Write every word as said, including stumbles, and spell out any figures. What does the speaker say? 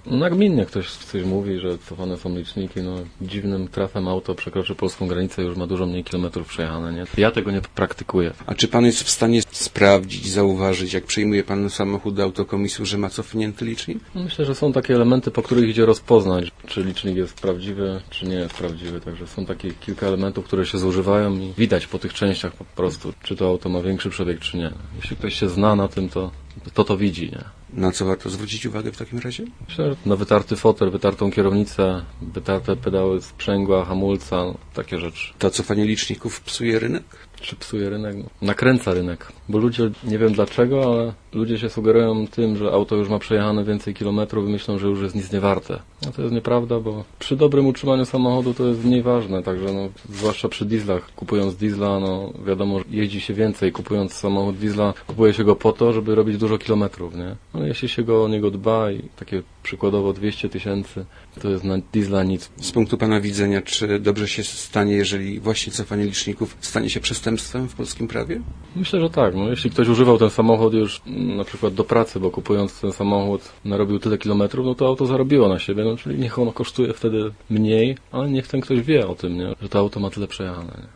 No nagminnie ktoś coś mówi, że cofane są liczniki, no dziwnym trafem auto przekroczy polską granicę i już ma dużo mniej kilometrów przejechane, nie? Ja tego nie praktykuję. A czy pan jest w stanie sprawdzić, zauważyć, jak przejmuje pan samochód do autokomisu, że ma cofnięty licznik? No myślę, że są takie elementy, po których idzie rozpoznać, czy licznik jest prawdziwy, czy nie jest prawdziwy, także są takie kilka elementów, które się zużywają i widać po tych częściach po prostu, czy to auto ma większy przebieg, czy nie. Jeśli ktoś się zna na tym, to to, to widzi, nie? Na co warto zwrócić uwagę w takim razie? Myślę, że na wytarty fotel, wytartą kierownicę, wytarte pedały sprzęgła, hamulca, no, takie rzeczy. To cofanie liczników psuje rynek? Czy psuje rynek? No, nakręca rynek, bo ludzie, nie wiem dlaczego, ale ludzie się sugerują tym, że auto już ma przejechane więcej kilometrów i myślą, że już jest nic nie warte. No to jest nieprawda, bo przy dobrym utrzymaniu samochodu to jest mniej ważne, także no, zwłaszcza przy dieslach. Kupując diesla, no wiadomo, że jeździ się więcej. Kupując samochód diesla, kupuje się go po to, żeby robić dużo kilometrów, nie? No jeśli się go o niego dba i takie przykładowo dwieście tysięcy, to jest na diesla nic. Z punktu pana widzenia, czy dobrze się stanie, jeżeli właśnie cofanie liczników stanie się przestępstwem w polskim prawie? Myślę, że tak. No, jeśli ktoś używał ten samochód już m, na przykład do pracy, bo kupując ten samochód narobił tyle kilometrów, no to auto zarobiło na siebie, no czyli niech ono kosztuje wtedy mniej, ale niech ten ktoś wie o tym, nie? Że to auto ma tyle przejechane. Nie?